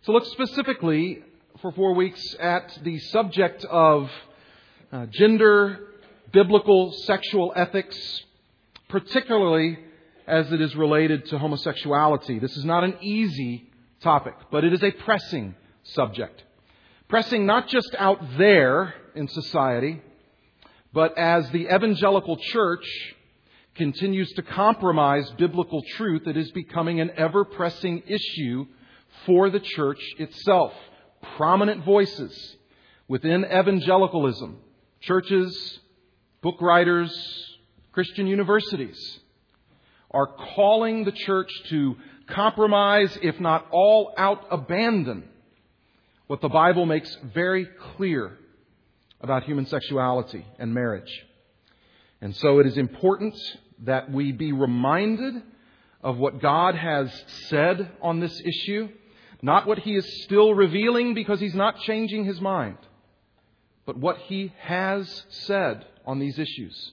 to look specifically for 4 weeks at the subject of gender, biblical sexual ethics, particularly as it is related to homosexuality. This is not an easy topic, but it is a pressing subject. Pressing not just out there in society, but as the evangelical church continues to compromise biblical truth, it is becoming an ever-pressing issue for the church itself. Prominent voices within evangelicalism, churches, book writers, Christian universities, are calling the church to compromise, if not all out abandon, what the Bible makes very clear about human sexuality and marriage. And so it is important that we be reminded of what God has said on this issue, not what He is still revealing because He's not changing His mind, but what He has said on these issues.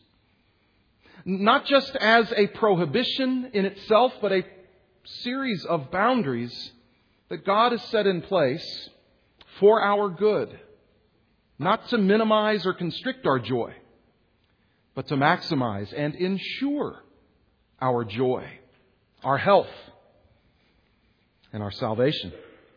Not just as a prohibition in itself, but a series of boundaries that God has set in place for our good. Not to minimize or constrict our joy, but to maximize and ensure our joy, our health, and our salvation.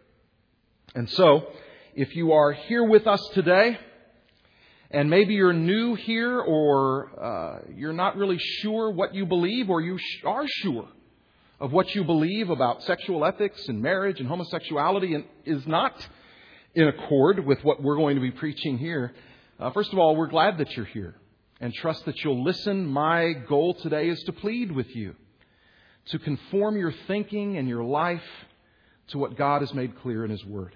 And so, if you are here with us today, and maybe you're new here, or you're not really sure what you believe, or you are sure of what you believe about sexual ethics and marriage and homosexuality, and is not in accord with what we're going to be preaching here, first of all, we're glad that you're here and trust that you'll listen. My goal today is to plead with you to conform your thinking and your life to what God has made clear in His Word.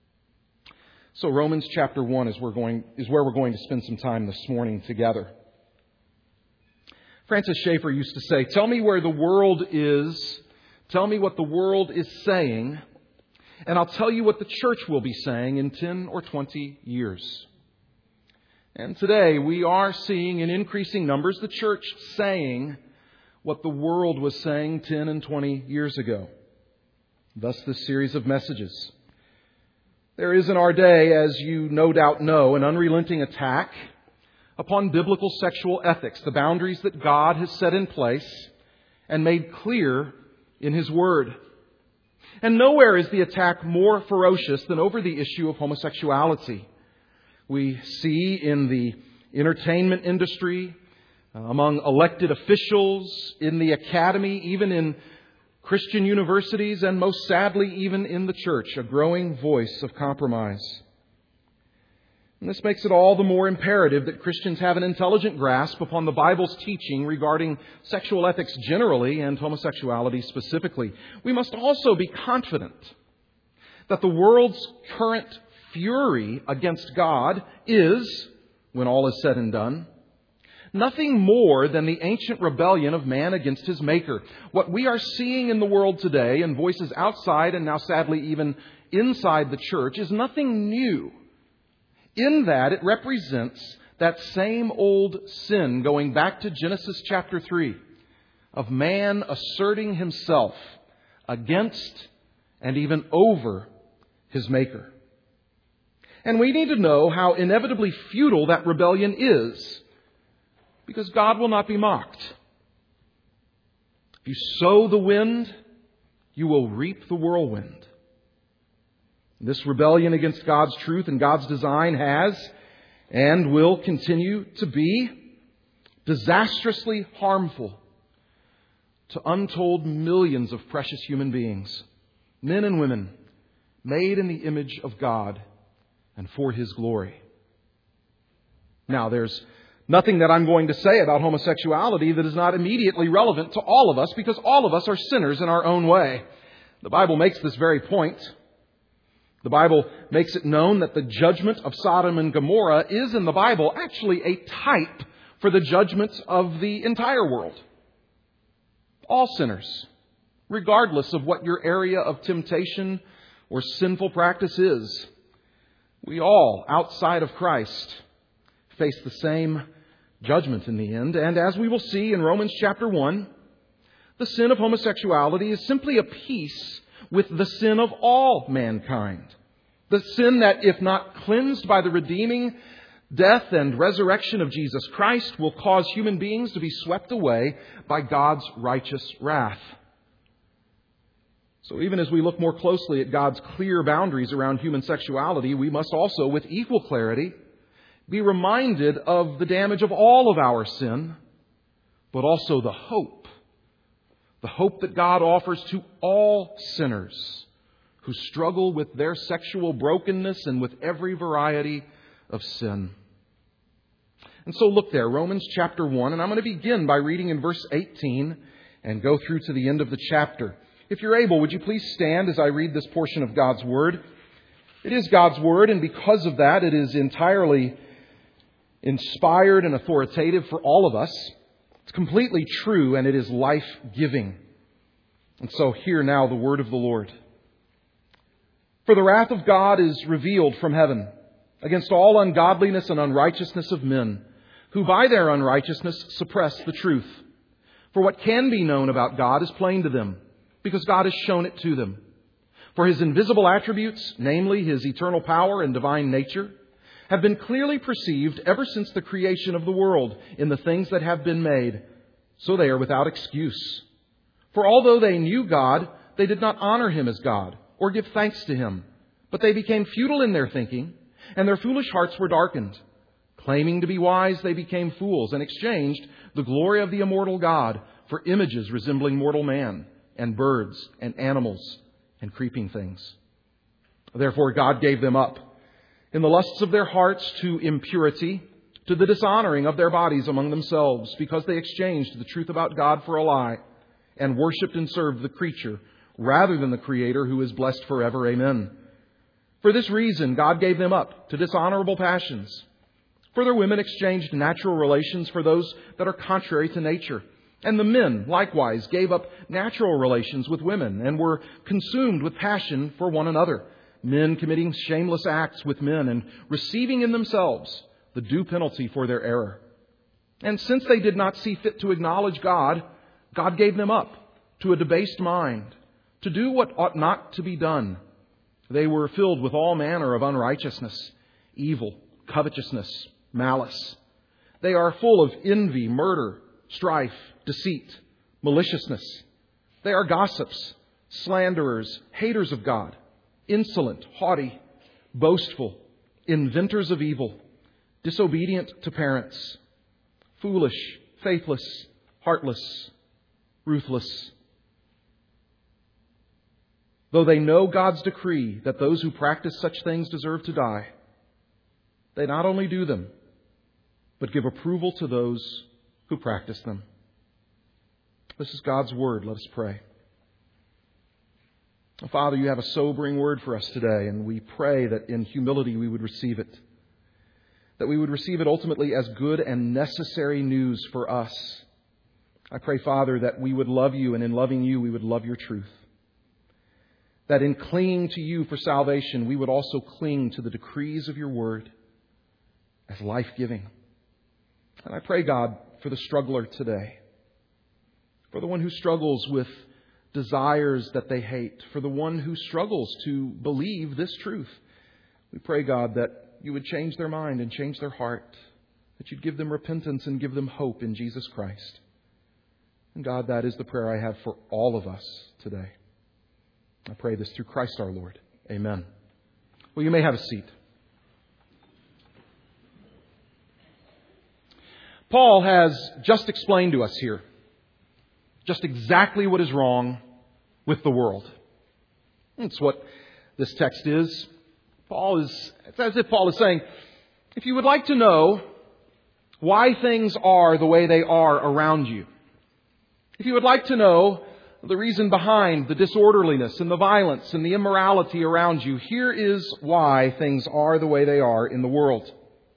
So Romans chapter 1 is where we're going to spend some time this morning together. Francis Schaeffer used to say, "Tell me where the world is, tell me what the world is saying, and I'll tell you what the church will be saying in 10 or 20 years." And today we are seeing in increasing numbers the church saying what the world was saying 10 and 20 years ago. Thus this series of messages. There is in our day, as you no doubt know, an unrelenting attack upon biblical sexual ethics, the boundaries that God has set in place and made clear in His Word. And nowhere is the attack more ferocious than over the issue of homosexuality. We see in the entertainment industry, among elected officials, in the academy, even in Christian universities, and most sadly even in the church, a growing voice of compromise. And this makes it all the more imperative that Christians have an intelligent grasp upon the Bible's teaching regarding sexual ethics generally and homosexuality specifically. We must also be confident that the world's current fury against God is, when all is said and done, nothing more than the ancient rebellion of man against his Maker. What we are seeing in the world today, and voices outside and now sadly even inside the church, is nothing new. In that it represents that same old sin going back to Genesis chapter 3 of man asserting himself against and even over his Maker. And we need to know how inevitably futile that rebellion is, because God will not be mocked. If you sow the wind, you will reap the whirlwind. This rebellion against God's truth and God's design has and will continue to be disastrously harmful to untold millions of precious human beings, men and women, made in the image of God and for His glory. Now, there's nothing that I'm going to say about homosexuality that is not immediately relevant to all of us, because all of us are sinners in our own way. The Bible makes this very point. The Bible makes it known that the judgment of Sodom and Gomorrah is in the Bible actually a type for the judgment of the entire world. All sinners, regardless of what your area of temptation or sinful practice is. We all, outside of Christ, face the same judgment in the end. And as we will see in Romans chapter 1, the sin of homosexuality is simply a piece with the sin of all mankind. The sin that, if not cleansed by the redeeming death and resurrection of Jesus Christ, will cause human beings to be swept away by God's righteous wrath. So even as we look more closely at God's clear boundaries around human sexuality, we must also, with equal clarity, be reminded of the damage of all of our sin, but also the hope that God offers to all sinners who struggle with their sexual brokenness and with every variety of sin. And so look there, Romans chapter 1, and I'm going to begin by reading in verse 18 and go through to the end of the chapter. If you're able, would you please stand as I read this portion of God's Word? It is God's Word, and because of that, it is entirely inspired and authoritative for all of us. It's completely true, and it is life-giving. And so hear now the word of the Lord. For the wrath of God is revealed from heaven against all ungodliness and unrighteousness of men, who by their unrighteousness suppress the truth. For what can be known about God is plain to them, because God has shown it to them. For His invisible attributes, namely His eternal power and divine nature, have been clearly perceived ever since the creation of the world in the things that have been made, so they are without excuse. For although they knew God, they did not honor Him as God or give thanks to Him, but they became futile in their thinking, and their foolish hearts were darkened. Claiming to be wise, they became fools and exchanged the glory of the immortal God for images resembling mortal man and birds and animals and creeping things. Therefore God gave them up in the lusts of their hearts to impurity, to the dishonoring of their bodies among themselves, because they exchanged the truth about God for a lie, and worshipped and served the creature rather than the Creator, who is blessed forever. Amen. For this reason, God gave them up to dishonorable passions. Further, women exchanged natural relations for those that are contrary to nature. And the men likewise gave up natural relations with women and were consumed with passion for one another, men committing shameless acts with men and receiving in themselves the due penalty for their error. And since they did not see fit to acknowledge God, God gave them up to a debased mind, to do what ought not to be done. They were filled with all manner of unrighteousness, evil, covetousness, malice. They are full of envy, murder, strife, deceit, maliciousness. They are gossips, slanderers, haters of God, insolent, haughty, boastful, inventors of evil, disobedient to parents, foolish, faithless, heartless, ruthless. Though they know God's decree that those who practice such things deserve to die, they not only do them, but give approval to those who practice them. This is God's Word. Let us pray. Father, you have a sobering word for us today, and we pray that in humility we would receive it. That we would receive it ultimately as good and necessary news for us. I pray, Father, that we would love you, and in loving you, we would love your truth. That in clinging to you for salvation, we would also cling to the decrees of your word as life-giving. And I pray, God, for the struggler today, for the one who struggles with desires that they hate, for the one who struggles to believe this truth. We pray, God, that you would change their mind and change their heart, that you'd give them repentance and give them hope in Jesus Christ. And God, that is the prayer I have for all of us today. I pray this through Christ our Lord. Amen. Well, you may have a seat. Paul has just explained to us here just exactly what is wrong with the world. That's what this text is. It's as if Paul is saying, if you would like to know why things are the way they are around you, if you would like to know the reason behind the disorderliness and the violence and the immorality around you, here is why things are the way they are in the world.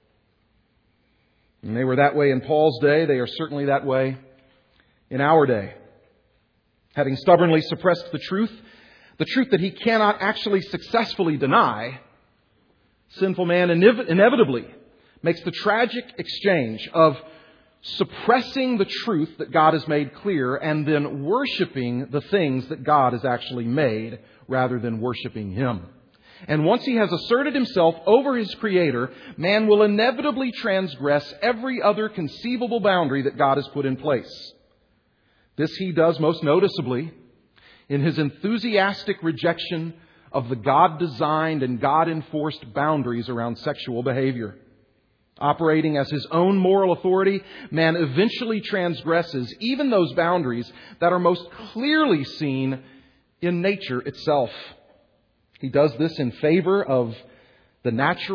And they were that way in Paul's day. They are certainly that way in our day. Having stubbornly suppressed the truth that he cannot actually successfully deny, sinful man inevitably makes the tragic exchange of suppressing the truth that God has made clear and then worshiping the things that God has actually made rather than worshiping Him. And once he has asserted himself over his Creator, man will inevitably transgress every other conceivable boundary that God has put in place. This he does most noticeably in his enthusiastic rejection of the God-designed and God-enforced boundaries around sexual behavior. Operating as his own moral authority, man eventually transgresses even those boundaries that are most clearly seen in nature itself. He does this in favor of the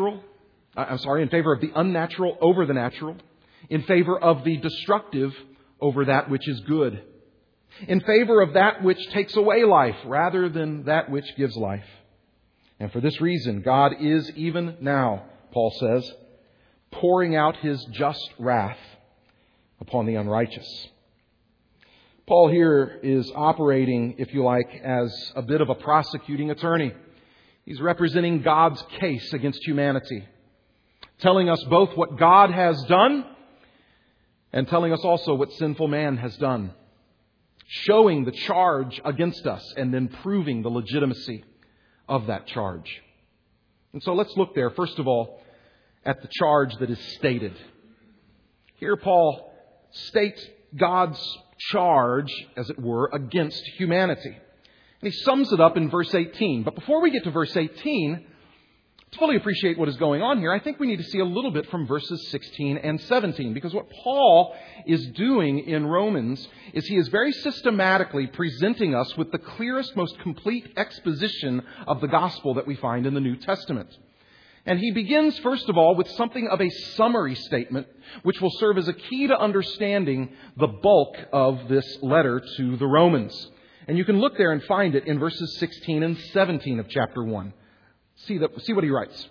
unnatural over the natural, in favor of the destructive over that which is good, in favor of that which takes away life rather than that which gives life. And for this reason, God is even now, Paul says, pouring out His just wrath upon the unrighteous. Paul here is operating, if you like, as a bit of a prosecuting attorney. He's representing God's case against humanity, telling us both what God has done and telling us also what sinful man has done, showing the charge against us and then proving the legitimacy of that charge. And so let's look there, first of all, at the charge that is stated. Here Paul states God's charge, as it were, against humanity. And he sums it up in verse 18. But before we get to verse 18, to fully appreciate what is going on here, I think we need to see a little bit from verses 16 and 17. Because what Paul is doing in Romans is he is very systematically presenting us with the clearest, most complete exposition of the gospel that we find in the New Testament. And he begins, first of all, with something of a summary statement, which will serve as a key to understanding the bulk of this letter to the Romans. And you can look there and find it in verses 16 and 17 of chapter 1. See what he writes.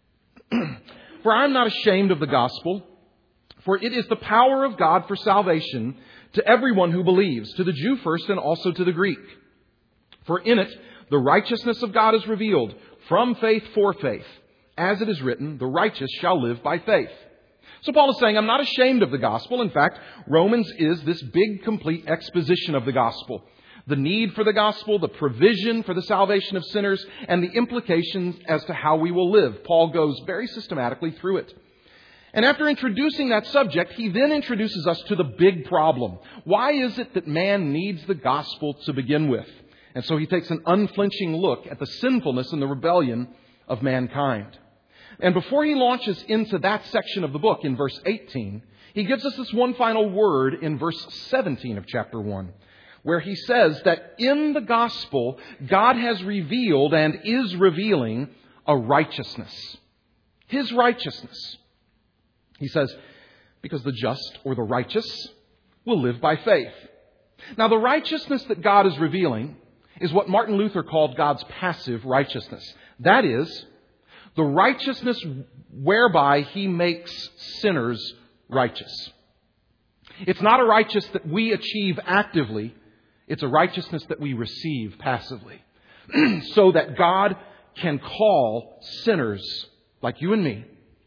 For I am not ashamed of the gospel, for it is the power of God for salvation to everyone who believes, to the Jew first and also to the Greek. For in it the righteousness of God is revealed, from faith for faith. As it is written, the righteous shall live by faith. So Paul is saying, I'm not ashamed of the gospel. In fact, Romans is this big, complete exposition of the gospel. The need for the gospel, the provision for the salvation of sinners, and the implications as to how we will live. Paul goes very systematically through it. And after introducing that subject, he then introduces us to the big problem. Why is it that man needs the gospel to begin with? And so he takes an unflinching look at the sinfulness and the rebellion of mankind. And before he launches into that section of the book in verse 18, he gives us this one final word in verse 17 of chapter 1, where he says that in the gospel, God has revealed and is revealing a righteousness. His righteousness. He says, because the just or the righteous will live by faith. Now, the righteousness that God is revealing is what Martin Luther called God's passive righteousness. That is, the righteousness whereby He makes sinners righteous. It's not a righteousness that we achieve actively. It's a righteousness that we receive passively. So that God can call sinners like you and me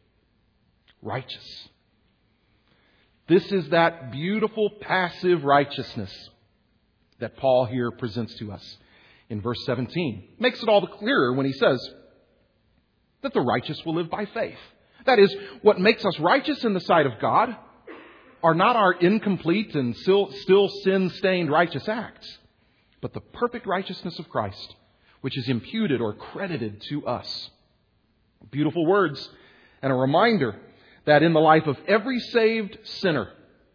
righteous. This is that beautiful passive righteousness that Paul here presents to us in verse 17. Makes it all the clearer when he says that the righteous will live by faith. That is, what makes us righteous in the sight of God are not our incomplete and still sin-stained righteous acts, but the perfect righteousness of Christ, which is imputed or credited to us. Beautiful words and a reminder that in the life of every saved sinner,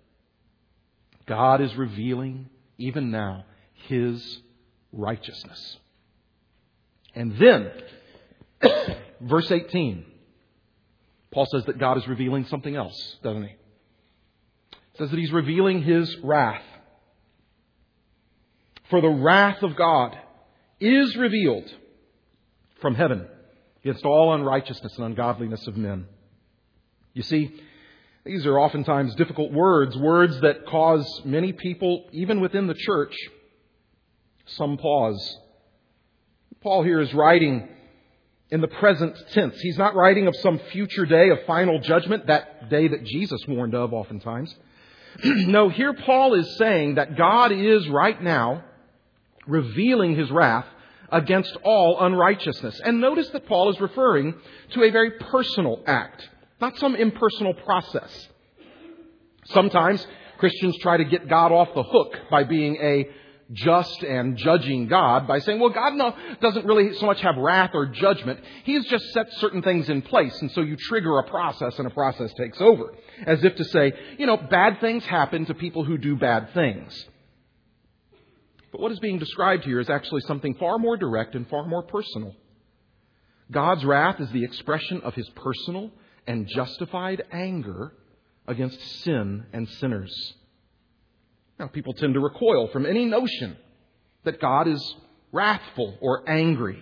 God is revealing, even now, His righteousness. And then, verse 18, Paul says that God is revealing something else, doesn't he? He says that He's revealing His wrath. For the wrath of God is revealed from heaven against all unrighteousness and ungodliness of men. You see, these are oftentimes difficult words that cause many people, even within the church, some pause. Paul here is writing in the present tense. He's not writing of some future day of final judgment, that day that Jesus warned of oftentimes. No, here Paul is saying that God is right now revealing His wrath against all unrighteousness. And notice that Paul is referring to a very personal act, not some impersonal process. Sometimes Christians try to get God off the hook by being a just and judging God by saying, well, God doesn't really so much have wrath or judgment. He has just set certain things in place, and so you trigger a process and a process takes over. As if to say, bad things happen to people who do bad things. But what is being described here is actually something far more direct and far more personal. God's wrath is the expression of His personal and justified anger against sin and sinners. Now, people tend to recoil from any notion that God is wrathful or angry.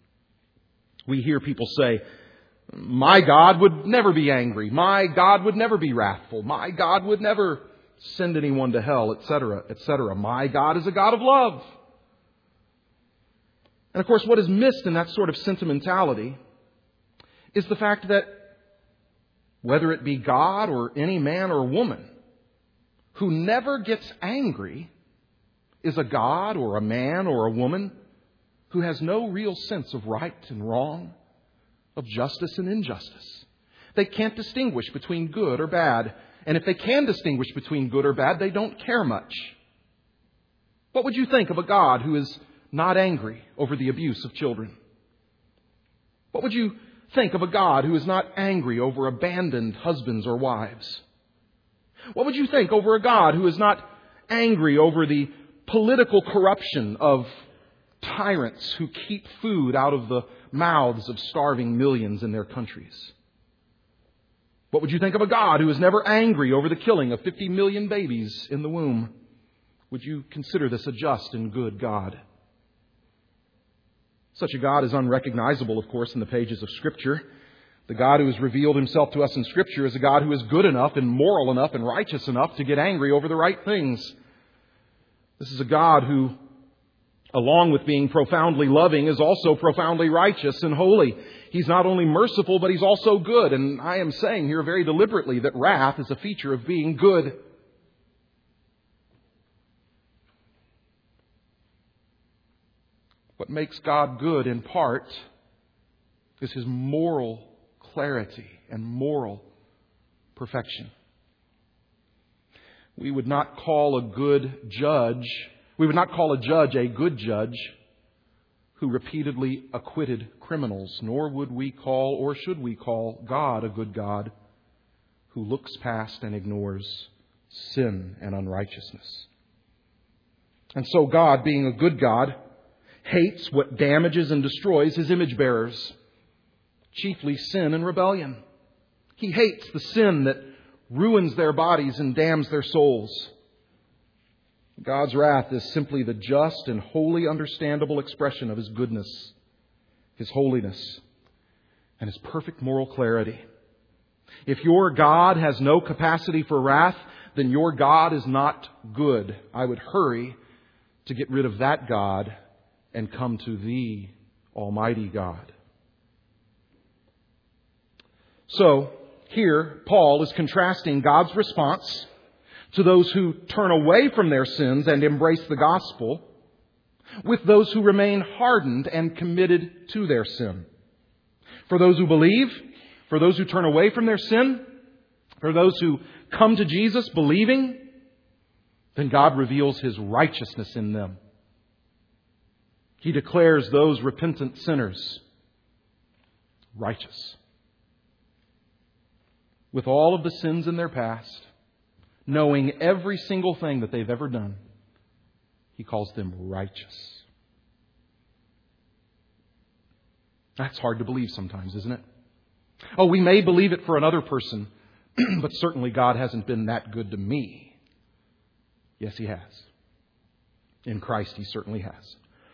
We hear people say, my God would never be angry. My God would never be wrathful. My God would never send anyone to hell, etc., etc. My God is a God of love. And of course, what is missed in that sort of sentimentality is the fact that whether it be God or any man or woman who never gets angry is a God or a man or a woman who has no real sense of right and wrong, of justice and injustice. They can't distinguish between good or bad. And if they can distinguish between good or bad, they don't care much. What would you think of a God who is not angry over the abuse of children? What would you think of a God who is not angry over abandoned husbands or wives? What would you think over a God who is not angry over the political corruption of tyrants who keep food out of the mouths of starving millions in their countries? What would you think of a God who is never angry over the killing of 50 million babies in the womb? Would you consider this a just and good God? Such a God is unrecognizable, of course, in the pages of Scripture. The God who has revealed Himself to us in Scripture is a God who is good enough and moral enough and righteous enough to get angry over the right things. This is a God who, along with being profoundly loving, is also profoundly righteous and holy. He's not only merciful, but He's also good. And I am saying here very deliberately that wrath is a feature of being good. What makes God good in part is His moral clarity and moral perfection. We would not call a judge a good judge who repeatedly acquitted criminals, nor would we call, or should we call, God a good God who looks past and ignores sin and unrighteousness. And so God, being a good God, hates what damages and destroys His image bearers, chiefly sin and rebellion. He hates the sin that ruins their bodies and damns their souls. God's wrath is simply the just and wholly understandable expression of His goodness, His holiness, and His perfect moral clarity. If your God has no capacity for wrath, then your God is not good. I would hurry to get rid of that God and come to the Almighty God. So, here, Paul is contrasting God's response to those who turn away from their sins and embrace the gospel with those who remain hardened and committed to their sin. For those who believe, for those who turn away from their sin, for those who come to Jesus believing, then God reveals His righteousness in them. He declares those repentant sinners righteous. With all of the sins in their past, knowing every single thing that they've ever done, He calls them righteous. That's hard to believe sometimes, isn't it? Oh, we may believe it for another person, but certainly God hasn't been that good to me. Yes, He has. In Christ, He certainly has.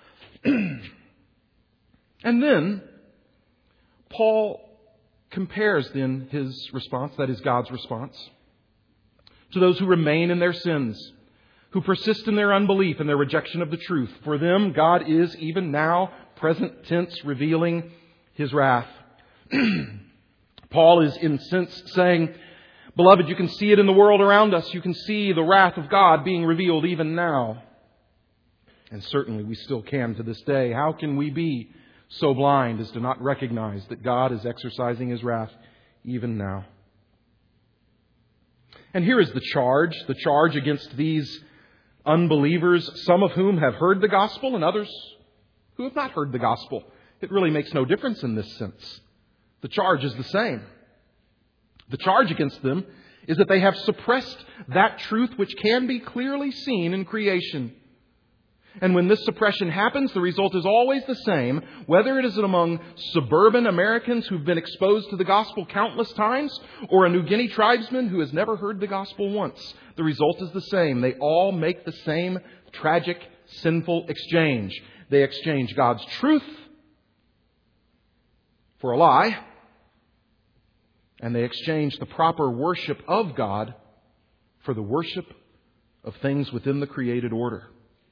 And then, Paul compares then his response, that is God's response, to those who remain in their sins, who persist in their unbelief and their rejection of the truth. For them, God is even now, present tense, revealing His wrath. Paul is in a sense saying, Beloved, you can see it in the world around us. You can see the wrath of God being revealed even now. And certainly we still can to this day. How can we be so blind as to not recognize that God is exercising His wrath even now? And here is the charge against these unbelievers, some of whom have heard the gospel and others who have not heard the gospel. It really makes no difference in this sense. The charge is the same. The charge against them is that they have suppressed that truth which can be clearly seen in creation. And when this suppression happens, the result is always the same, whether it is among suburban Americans who've been exposed to the gospel countless times, or a New Guinea tribesman who has never heard the gospel once. The result is the same. They all make the same tragic, sinful exchange. They exchange God's truth for a lie, and they exchange the proper worship of God for the worship of things within the created order.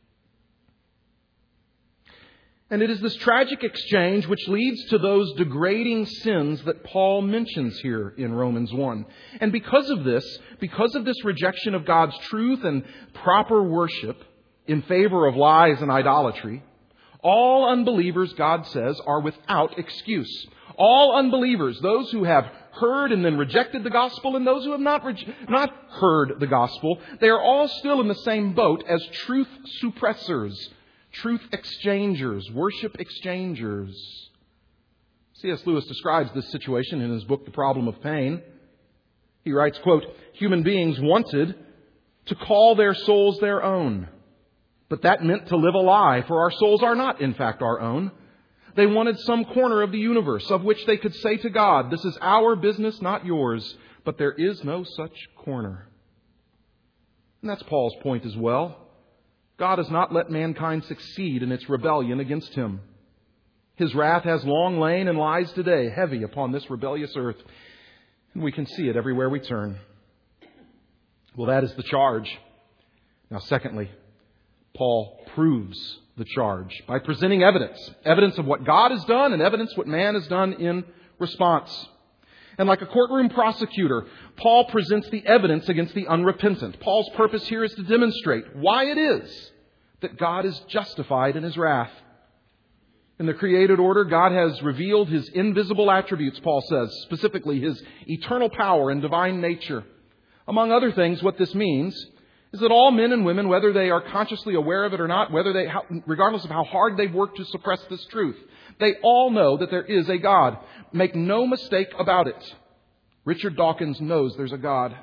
And it is this tragic exchange which leads to those degrading sins that Paul mentions here in Romans 1. And because of this rejection of God's truth and proper worship in favor of lies and idolatry, all unbelievers, God says, are without excuse. All unbelievers, those who have heard and then rejected the gospel, and those who have not heard the gospel, they are all still in the same boat as truth suppressors, truth exchangers, worship exchangers. C.S. Lewis describes this situation in his book, The Problem of Pain. He writes, quote, "Human beings wanted to call their souls their own, but that meant to live a lie, for our souls are not, in fact, our own. They wanted some corner of the universe of which they could say to God, 'This is our business, not yours,' but there is no such corner." And that's Paul's point as well. God has not let mankind succeed in its rebellion against Him. His wrath has long lain and lies today heavy upon this rebellious earth. And we can see it everywhere we turn. Well, that is the charge. Now, secondly, Paul proves the charge by presenting evidence of what God has done and evidence what man has done in response. And like a courtroom prosecutor, Paul presents the evidence against the unrepentant. Paul's purpose here is to demonstrate why it is that God is justified in His wrath. In the created order, God has revealed His invisible attributes, Paul says, specifically His eternal power and divine nature. Among other things, what this means is that all men and women, whether they are consciously aware of it or not, regardless of how hard they've worked to suppress this truth, they all know that there is a God. Make no mistake about it. Richard Dawkins knows there's a God.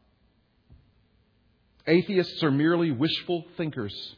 Atheists are merely wishful thinkers.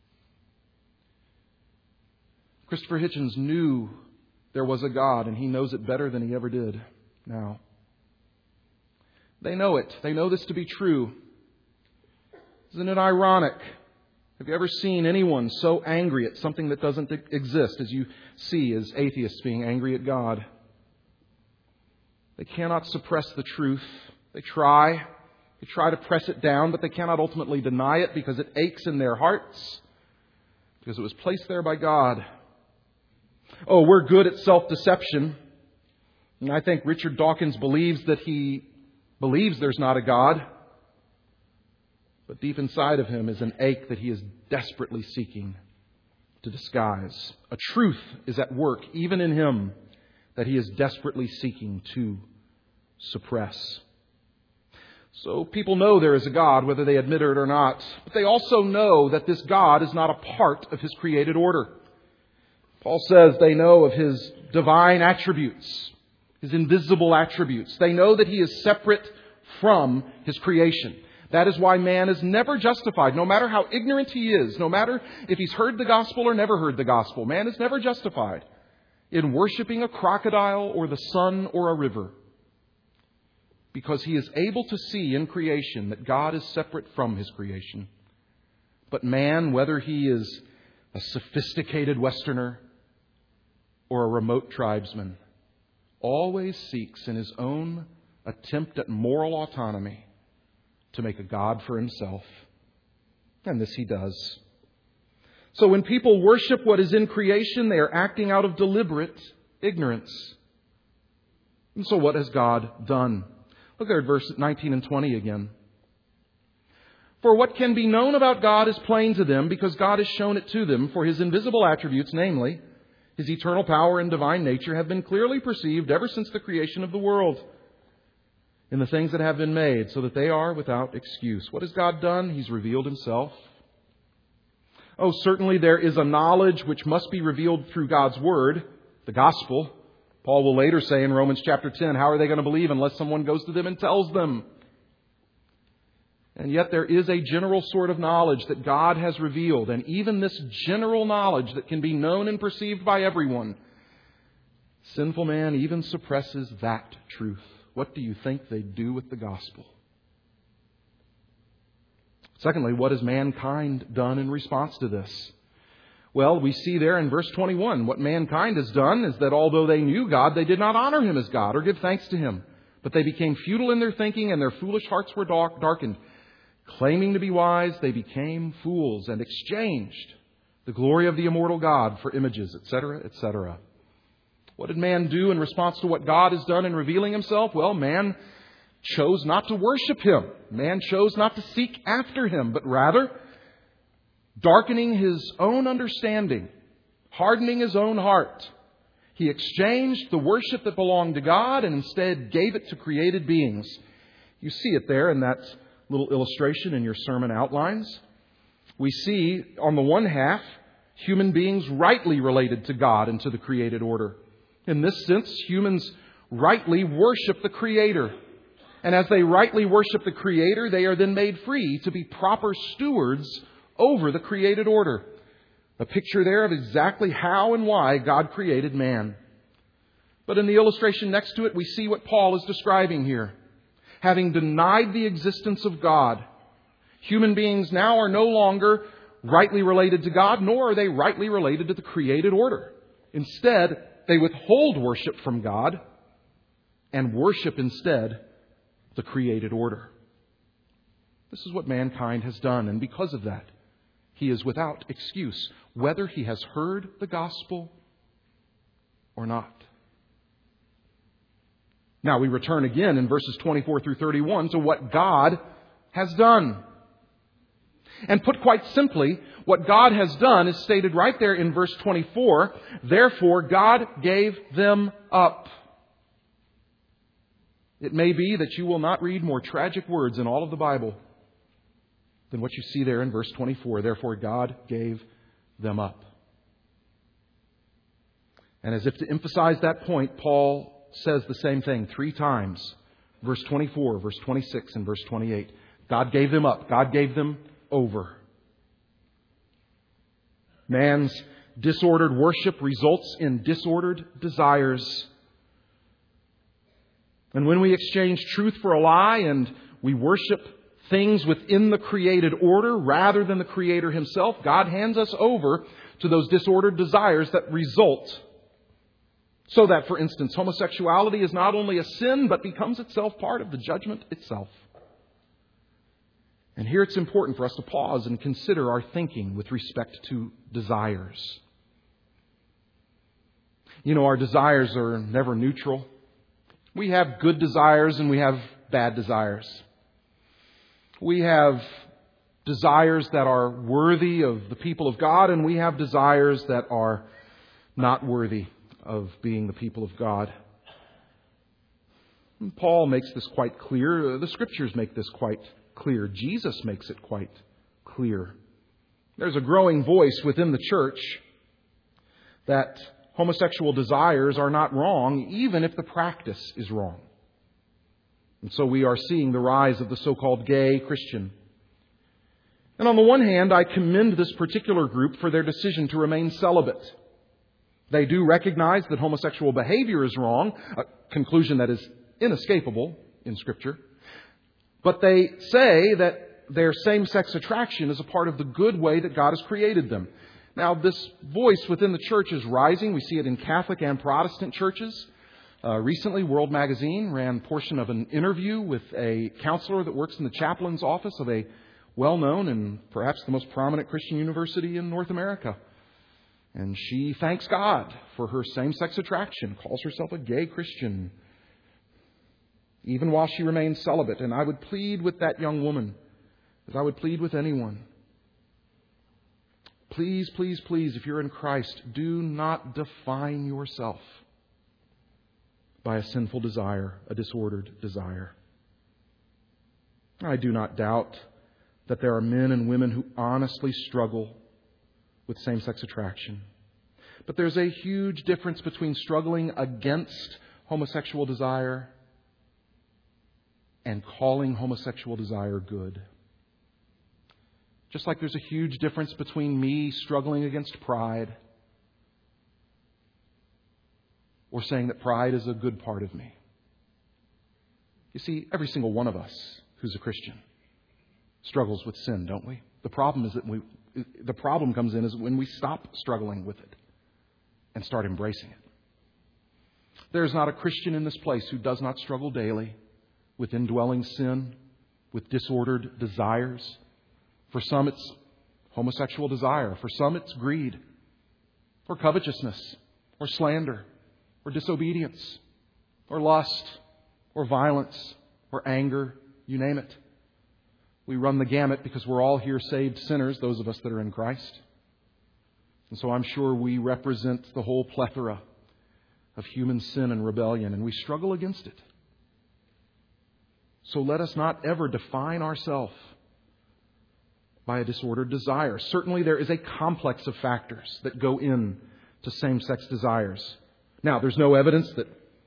Christopher Hitchens knew there was a God, and he knows it better than he ever did now. They know it. They know this to be true. Isn't it ironic? Have you ever seen anyone so angry at something that doesn't exist as you see as atheists being angry at God? They cannot suppress the truth. They try to press it down, but they cannot ultimately deny it because it aches in their hearts, because it was placed there by God. Oh, we're good at self-deception. And I think Richard Dawkins believes there's not a God. But deep inside of him is an ache that he is desperately seeking to disguise. A truth is at work, even in him, that he is desperately seeking to suppress. So people know there is a God, whether they admit it or not. But they also know that this God is not a part of His created order. Paul says they know of His divine attributes, His invisible attributes. They know that He is separate from His creation. That is why man is never justified, no matter how ignorant he is, no matter if he's heard the gospel or never heard the gospel. Man is never justified in worshiping a crocodile or the sun or a river, because he is able to see in creation that God is separate from His creation. But man, whether he is a sophisticated Westerner or a remote tribesman, always seeks in his own attempt at moral autonomy to make a God for himself. And this he does. So when people worship what is in creation, they are acting out of deliberate ignorance. And so what has God done? Look there at verse 19 and 20 again. For what can be known about God is plain to them, because God has shown it to them. For His invisible attributes, namely His eternal power and divine nature, have been clearly perceived ever since the creation of the world in the things that have been made, so that they are without excuse. What has God done? He's revealed Himself. Oh, certainly there is a knowledge which must be revealed through God's Word, the Gospel. Paul will later say in Romans chapter 10, how are they going to believe unless someone goes to them and tells them? And yet there is a general sort of knowledge that God has revealed. And even this general knowledge that can be known and perceived by everyone, sinful man even suppresses that truth. What do you think they do with the gospel? Secondly, what has mankind done in response to this? Well, we see there in verse 21, what mankind has done is that although they knew God, they did not honor Him as God or give thanks to Him. But they became futile in their thinking, and their foolish hearts were darkened. Claiming to be wise, they became fools and exchanged the glory of the immortal God for images, etc., etc. What did man do in response to what God has done in revealing Himself? Well, man chose not to worship Him. Man chose not to seek after Him, but rather darkening his own understanding, hardening his own heart. He exchanged the worship that belonged to God and instead gave it to created beings. You see it there in that little illustration in your sermon outlines. We see, on the one half, human beings rightly related to God and to the created order. In this sense, humans rightly worship the Creator. And as they rightly worship the Creator, they are then made free to be proper stewards over the created order. A picture there of exactly how and why God created man. But in the illustration next to it, we see what Paul is describing here. Having denied the existence of God, human beings now are no longer rightly related to God, nor are they rightly related to the created order. Instead, they withhold worship from God and worship instead the created order. This is what mankind has done, and because of that, he is without excuse, whether he has heard the gospel or not. Now we return again in verses 24 through 31 to what God has done. And put quite simply, what God has done is stated right there in verse 24. Therefore, God gave them up. It may be that you will not read more tragic words in all of the Bible than what you see there in verse 24. Therefore, God gave them up. And as if to emphasize that point, Paul says the same thing 3 times. Verse 24, verse 26, and verse 28. God gave them up. God gave them over. Man's disordered worship results in disordered desires. And when we exchange truth for a lie and we worship things within the created order rather than the Creator Himself, God hands us over to those disordered desires that result. So that, for instance, homosexuality is not only a sin, but becomes itself part of the judgment itself. And here it's important for us to pause and consider our thinking with respect to desires. You know, our desires are never neutral. We have good desires and we have bad desires. We have desires that are worthy of the people of God, and we have desires that are not worthy of being the people of God. And Paul makes this quite clear. The Scriptures make this quite clear. Jesus makes it quite clear. There's a growing voice within the church that homosexual desires are not wrong, even if the practice is wrong. And so we are seeing the rise of the so-called gay Christian. And on the one hand, I commend this particular group for their decision to remain celibate. They do recognize that homosexual behavior is wrong, a conclusion that is inescapable in Scripture. But they say that their same-sex attraction is a part of the good way that God has created them. Now, this voice within the church is rising. We see it in Catholic and Protestant churches. Recently, World Magazine ran a portion of an interview with a counselor that works in the chaplain's office of a well-known and perhaps the most prominent Christian university in North America. And she thanks God for her same-sex attraction, calls herself a gay Christian. even while she remains celibate. And I would plead with that young woman, as I would plead with anyone. Please, please, please, if you're in Christ, do not define yourself by a sinful desire, a disordered desire. I do not doubt that there are men and women who honestly struggle with same-sex attraction. But there's a huge difference between struggling against homosexual desire and calling homosexual desire good. Just like there's a huge difference between me struggling against pride or saying that pride is a good part of me. You see, every single one of us who's a Christian struggles with sin, don't we? The problem is that the problem comes in is when we stop struggling with it and start embracing it. There's not a Christian in this place who does not struggle daily with indwelling sin, with disordered desires. For some, it's homosexual desire. For some, it's greed, or covetousness, or slander, or disobedience, or lust, or violence, or anger, you name it. We run the gamut because we're all here saved sinners, those of us that are in Christ. And so I'm sure we represent the whole plethora of human sin and rebellion, and we struggle against it. So let us not ever define ourselves by a disordered desire. Certainly there is a complex of factors that go in to same-sex desires. Now, there's no evidence that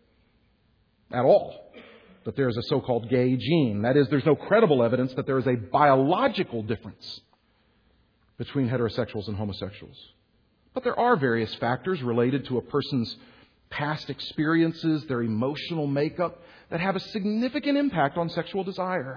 there is a so-called gay gene. That is, there's no credible evidence that there is a biological difference between heterosexuals and homosexuals. But there are various factors related to a person's past experiences, their emotional makeup, that have a significant impact on sexual desire.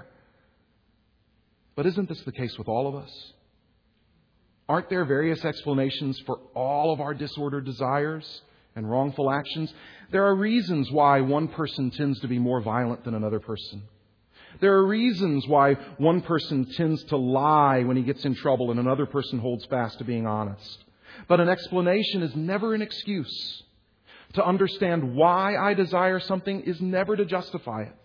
But isn't this the case with all of us? Aren't there various explanations for all of our disordered desires and wrongful actions? There are reasons why one person tends to be more violent than another person. There are reasons why one person tends to lie when he gets in trouble and another person holds fast to being honest. But an explanation is never an excuse. To understand why I desire something is never to justify it.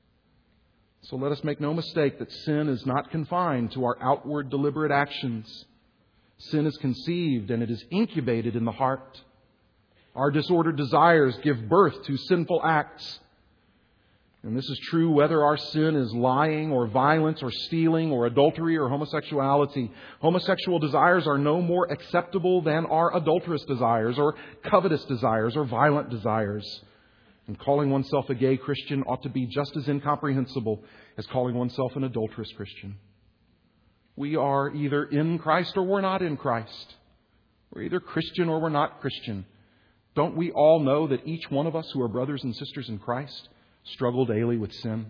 So let us make no mistake that sin is not confined to our outward deliberate actions. Sin is conceived and it is incubated in the heart. Our disordered desires give birth to sinful acts. And this is true whether our sin is lying or violence or stealing or adultery or homosexuality. Homosexual desires are no more acceptable than our adulterous desires or covetous desires or violent desires. And calling oneself a gay Christian ought to be just as incomprehensible as calling oneself an adulterous Christian. We are either in Christ or we're not in Christ. We're either Christian or we're not Christian. Don't we all know that each one of us who are brothers and sisters in Christ struggle daily with sin?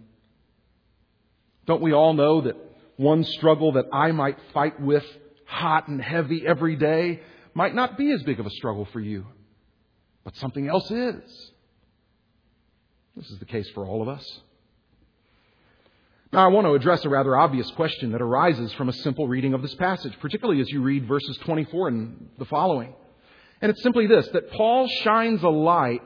Don't we all know that one struggle that I might fight with hot and heavy every day might not be as big of a struggle for you, but something else is? This is the case for all of us. Now, I want to address a rather obvious question that arises from a simple reading of this passage, particularly as you read verses 24 and the following. And it's simply this, that Paul shines a light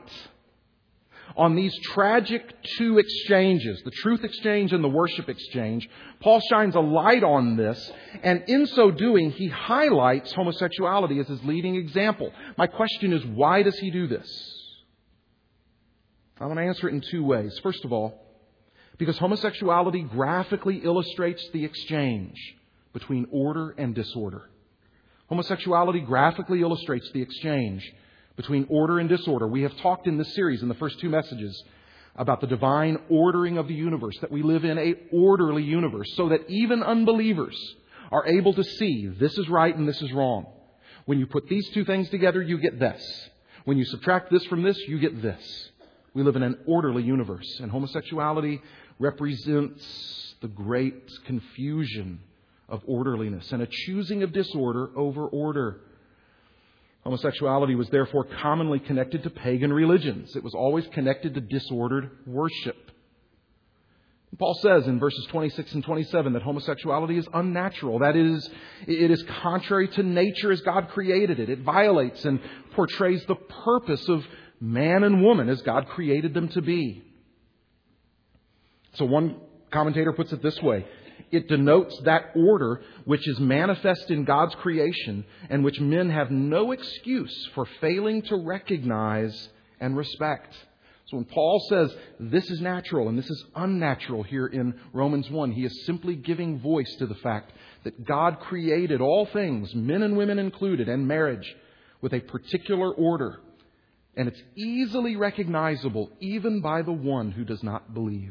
on these tragic two exchanges, the truth exchange and the worship exchange. Paul shines a light on this, and in so doing, he highlights homosexuality as his leading example. My question is, why does he do this? I want to answer it in two ways. First of all, because homosexuality graphically illustrates the exchange between order and disorder. Homosexuality graphically illustrates the exchange between order and disorder. We have talked in this series, in the first two messages, about the divine ordering of the universe, that we live in an orderly universe, so that even unbelievers are able to see this is right and this is wrong. When you put these two things together, you get this. When you subtract this from this, you get this. We live in an orderly universe, and homosexuality represents the great confusion of orderliness and a choosing of disorder over order. Homosexuality was therefore commonly connected to pagan religions. It was always connected to disordered worship. Paul says in verses 26 and 27 that homosexuality is unnatural. That is, it is contrary to nature as God created it. It violates and portrays the purpose of man and woman as God created them to be. So one commentator puts it this way: it denotes that order which is manifest in God's creation and which men have no excuse for failing to recognize and respect. So when Paul says this is natural and this is unnatural here in Romans 1, he is simply giving voice to the fact that God created all things, men and women included, and marriage, with a particular order. And it's easily recognizable even by the one who does not believe.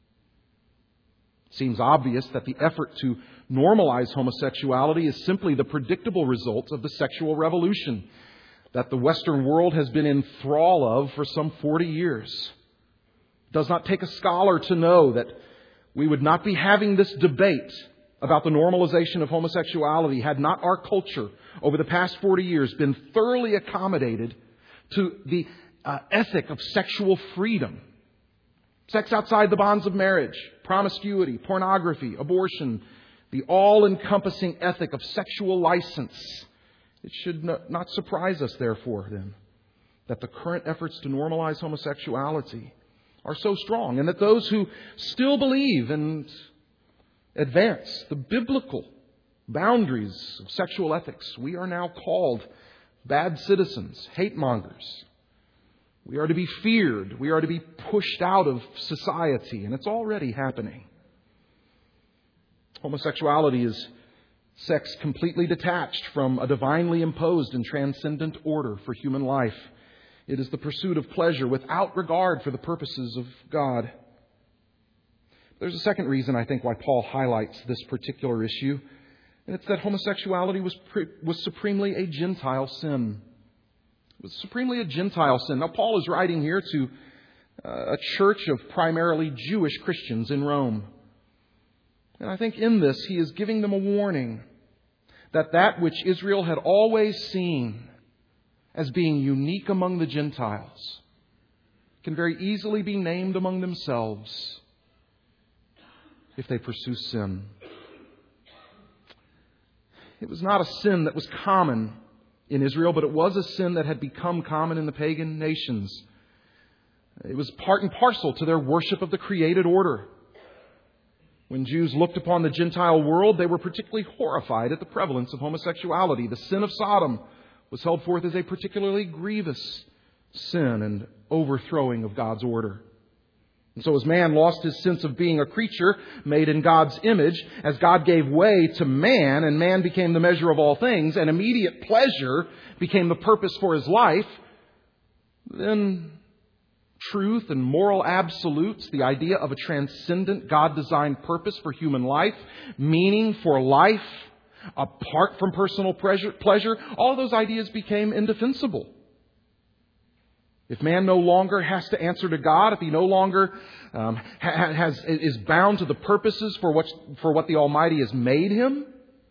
It seems obvious that the effort to normalize homosexuality is simply the predictable result of the sexual revolution that the Western world has been in thrall of for some 40 years. It does not take a scholar to know that we would not be having this debate about the normalization of homosexuality had not our culture over the past 40 years been thoroughly accommodated to the ethic of sexual freedom. Sex outside the bonds of marriage, promiscuity, pornography, abortion, the all-encompassing ethic of sexual license. It should not surprise us, therefore, then, that the current efforts to normalize homosexuality are so strong, and that those who still believe and advance the biblical boundaries of sexual ethics, we are now called bad citizens, hate mongers. We are to be feared. We are to be pushed out of society, and it's already happening. Homosexuality is sex completely detached from a divinely imposed and transcendent order for human life. It is the pursuit of pleasure without regard for the purposes of God. There's a second reason, I think, why Paul highlights this particular issue, and it's that homosexuality was supremely a Gentile sin. It was supremely a Gentile sin. Now, Paul is writing here to a church of primarily Jewish Christians in Rome. And I think in this, he is giving them a warning that which Israel had always seen as being unique among the Gentiles can very easily be named among themselves if they pursue sin. It was not a sin that was common in Israel, but it was a sin that had become common in the pagan nations. It was part and parcel to their worship of the created order. When Jews looked upon the Gentile world, they were particularly horrified at the prevalence of homosexuality. The sin of Sodom was held forth as a particularly grievous sin and overthrowing of God's order. And so as man lost his sense of being a creature made in God's image, as God gave way to man and man became the measure of all things and immediate pleasure became the purpose for his life, then truth and moral absolutes, the idea of a transcendent God-designed purpose for human life, meaning for life, apart from personal pleasure, all those ideas became indefensible. If man no longer has to answer to God, if he no longer is bound to the purposes for what the Almighty has made him,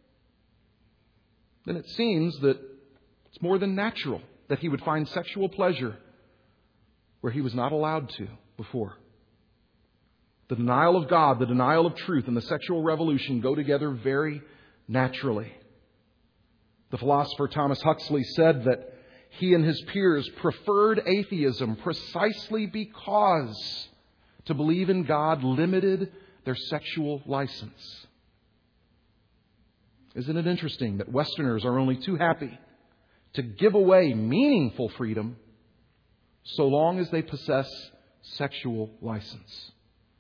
then it seems that it's more than natural that he would find sexual pleasure where he was not allowed to before. The denial of God, the denial of truth, and the sexual revolution go together very naturally. The philosopher Thomas Huxley said that he and his peers preferred atheism precisely because to believe in God limited their sexual license. Isn't it interesting that Westerners are only too happy to give away meaningful freedom so long as they possess sexual license?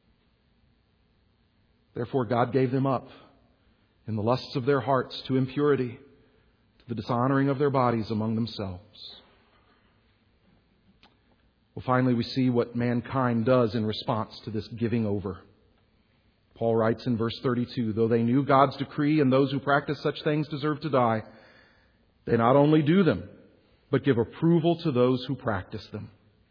Therefore, God gave them up in the lusts of their hearts to impurity, to the dishonoring of their bodies among themselves. Well, finally, we see what mankind does in response to this giving over. Paul writes in verse 32, though they knew God's decree and those who practice such things deserve to die, they not only do them, but give approval to those who practice them.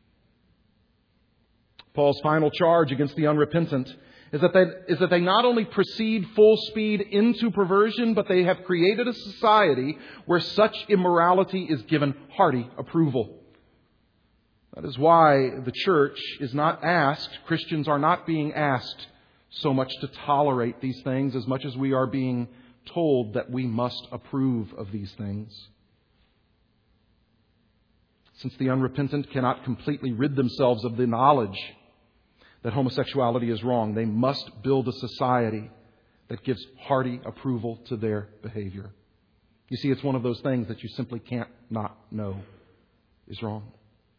Paul's final charge against the unrepentant is that they not only proceed full speed into perversion, but they have created a society where such immorality is given hearty approval. That is why the church is not asked, Christians are not being asked so much to tolerate these things as much as we are being told that we must approve of these things. Since the unrepentant cannot completely rid themselves of the knowledge that homosexuality is wrong. They must build a society that gives hearty approval to their behavior. You see, it's one of those things that you simply can't not know is wrong.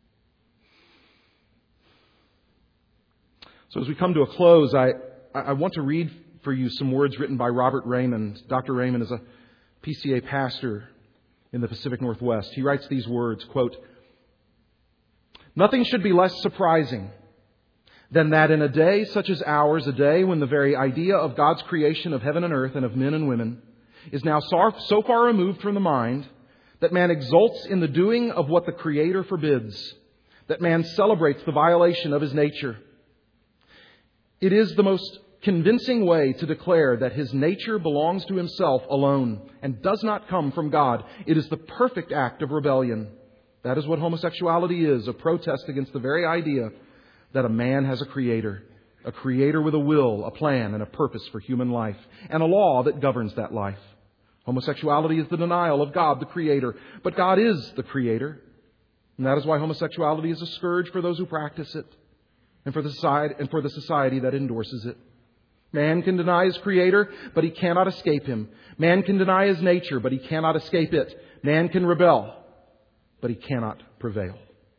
So as we come to a close, I want to read for you some words written by Robert Raymond. Dr. Raymond is a PCA pastor in the Pacific Northwest. He writes these words, quote, "Nothing should be less surprising than that in a day such as ours, a day when the very idea of God's creation of heaven and earth and of men and women is now so far removed from the mind that man exults in the doing of what the Creator forbids, that man celebrates the violation of his nature. It is the most convincing way to declare that his nature belongs to himself alone and does not come from God. It is the perfect act of rebellion. That is what homosexuality is, a protest against the very idea that a man has a creator with a will, a plan, and a purpose for human life, and a law that governs that life. Homosexuality is the denial of God, the Creator, but God is the Creator. And that is why homosexuality is a scourge for those who practice it and for the society that endorses it. Man can deny his Creator, but he cannot escape Him. Man can deny his nature, but he cannot escape it. Man can rebel, but he cannot prevail.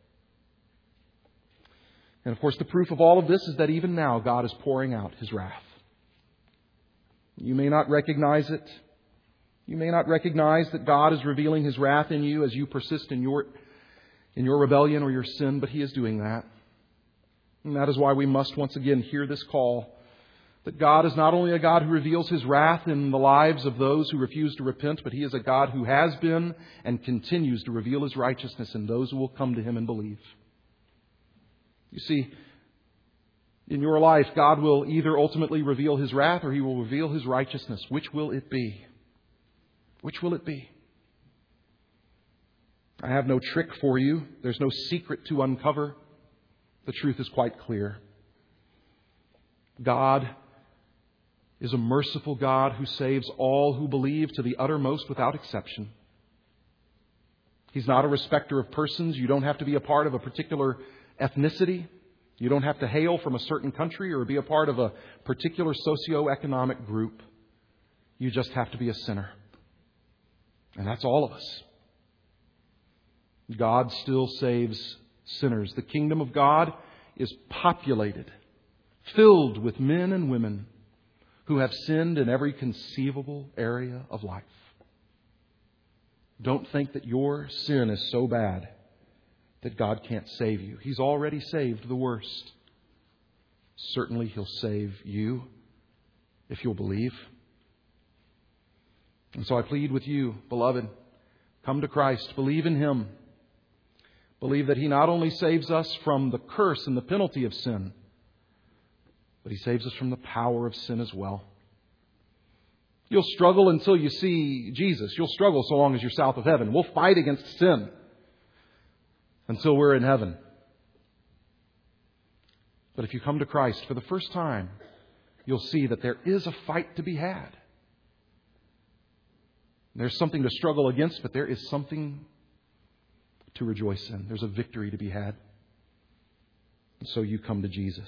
And of course, the proof of all of this is that even now God is pouring out His wrath. You may not recognize it. You may not recognize that God is revealing His wrath in you as you persist in your rebellion or your sin, but He is doing that. And that is why we must once again hear this call that God is not only a God who reveals His wrath in the lives of those who refuse to repent, but He is a God who has been and continues to reveal His righteousness in those who will come to Him and believe. You see, in your life, God will either ultimately reveal His wrath or He will reveal His righteousness. Which will it be? Which will it be? I have no trick for you. There's no secret to uncover. The truth is quite clear. God is a merciful God who saves all who believe to the uttermost without exception. He's not a respecter of persons. You don't have to be a part of a particular ethnicity. You don't have to hail from a certain country or be a part of a particular socioeconomic group. You just have to be a sinner. And that's all of us. God still saves sinners. The kingdom of God is populated, filled with men and women who have sinned in every conceivable area of life. Don't think that your sin is so bad that God can't save you. He's already saved the worst. Certainly He'll save you if you'll believe. And so I plead with you, beloved, come to Christ. Believe in Him. Believe that He not only saves us from the curse and the penalty of sin, but He saves us from the power of sin as well. You'll struggle until you see Jesus. You'll struggle so long as you're south of heaven. We'll fight against sin until we're in heaven. But if you come to Christ for the first time, you'll see that there is a fight to be had. There's something to struggle against, but there is something to rejoice in. There's a victory to be had. And so you come to Jesus.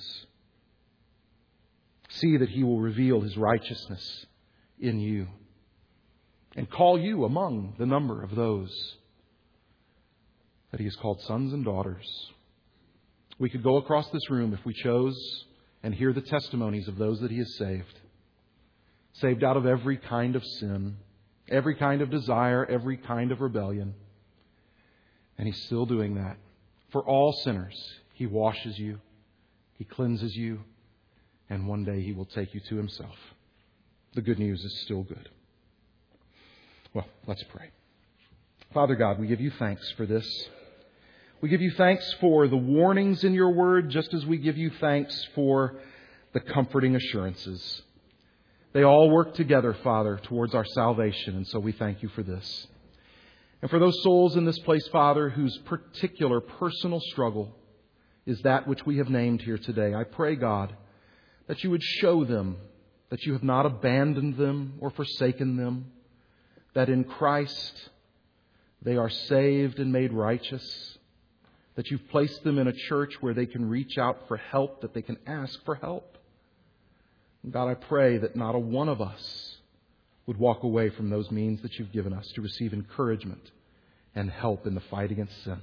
See that He will reveal His righteousness in you and call you among the number of those that He has called sons and daughters. We could go across this room if we chose and hear the testimonies of those that He has saved. Saved out of every kind of sin, every kind of desire, every kind of rebellion. And He's still doing that. For all sinners, He washes you, He cleanses you, and one day He will take you to Himself. The good news is still good. Well, let's pray. Father God, we give You thanks for this. We give You thanks for the warnings in Your Word, just as we give You thanks for the comforting assurances. They all work together, Father, towards our salvation, and so we thank You for this. And for those souls in this place, Father, whose particular personal struggle is that which we have named here today, I pray, God, that You would show them that You have not abandoned them or forsaken them, that in Christ they are saved and made righteous, that you've placed them in a church where they can reach out for help, that they can ask for help. God, I pray that not a one of us would walk away from those means that you've given us to receive encouragement and help in the fight against sin.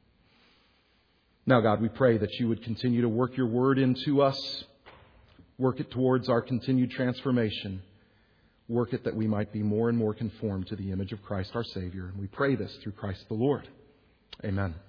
Now, God, we pray that you would continue to work your word into us, work it towards our continued transformation, work it that we might be more and more conformed to the image of Christ our Savior. And we pray this through Christ the Lord. Amen.